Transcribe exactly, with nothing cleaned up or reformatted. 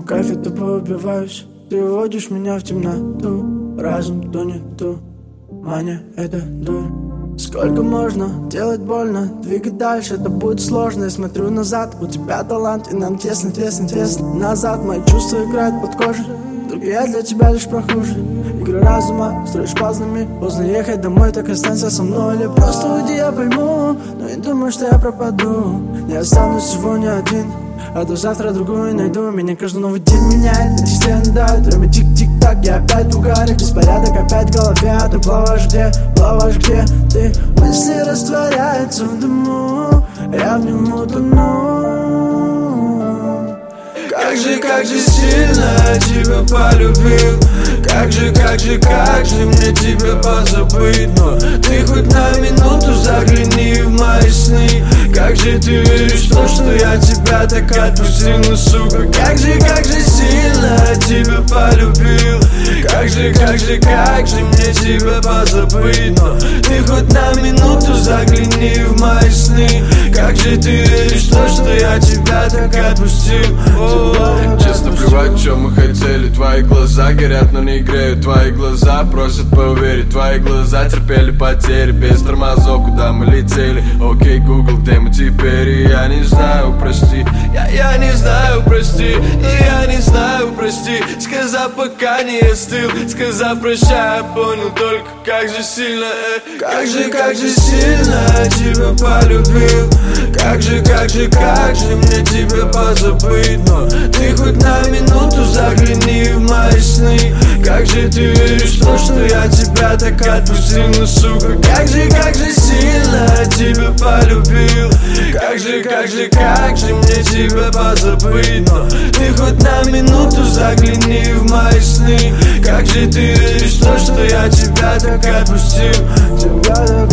в кайфе тупо убиваюсь. Ты уводишь меня в темноту, разум тонет в тумане, это дурь. Сколько можно делать больно, двигать дальше, это будет сложно. Я смотрю назад, у тебя талант, и нам тесно, тесно, тесно. Назад мои чувства играют под кожей, только я для тебя лишь прохожий. Игры разума, строишь пазлами. Поздно ехать домой, так останься со мной. Или просто уйди, я пойму, но не думаю, что я пропаду. Не останусь сегодня один, а то завтра другую найду. Меня каждый новый день меняет, эти стены давят. Время тик-тик-так, я опять в угаре. Беспорядок опять в голове, а ты плаваешь где, плаваешь где ты. Мысли растворяются в дыму, я в нем утону. Как же, как же сильно я тебя полюбил. Как же, как же, как же мне тебя позабыть. Но ты хоть на минуту загляни в мои сны. Как же ты веришь в то, что я тебя так отпустил. Ну сука, как же, как же сильно я тебя полюбил. Как же, как же, как же мне тебя позабыть. Но ты хоть на минуту загляни в мои сны. Как же ты веришь в то, что я тебя так отпустил. Честно плевать, что мы хотели. Твои глаза горят, но не греют. Твои глаза просят поверить. Твои глаза терпели потери без тормозов, куда мы летели. Окей, Google, где мы теперь? И я не знаю, прости. Я, я не знаю, прости. И я не знаю, прости. Сказав, пока не остыл. Сказав, прощай, я понял только, как же сильно э. Как же, как же сильно я тебя полюбил. Как же, как же, как же мне тебя позабыть. Но ты хоть на минуту загляни в мои сны. Как же ты веришь в то, что я тебя так отпустил. Ну сука, как же, как же сильно я тебя полюбил. Как же, как же, как же мне тебя позабыть. Но ты хоть на минуту загляни в мои сны. Как же ты веришь в то, что я тебя так отпустил. Тебя так